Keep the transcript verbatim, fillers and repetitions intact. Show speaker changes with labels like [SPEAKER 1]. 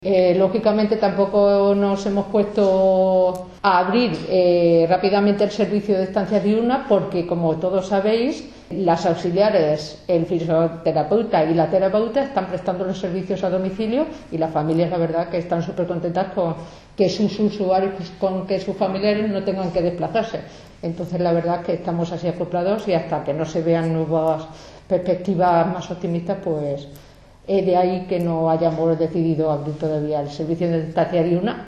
[SPEAKER 1] Eh, lógicamente tampoco nos hemos puesto a abrir eh, rápidamente el servicio de estancias diurnas porque, como todos sabéis, las auxiliares, el fisioterapeuta y la terapeuta están prestando los servicios a domicilio y las familias, la verdad, que están súper contentas con que sus usuarios, con que sus familiares no tengan que desplazarse. Entonces, la verdad que estamos así acoplados y hasta que no se vean nuevas perspectivas más optimistas, pues... Eh, de ahí que no hayamos decidido abrir todavía el servicio de estancia diurna.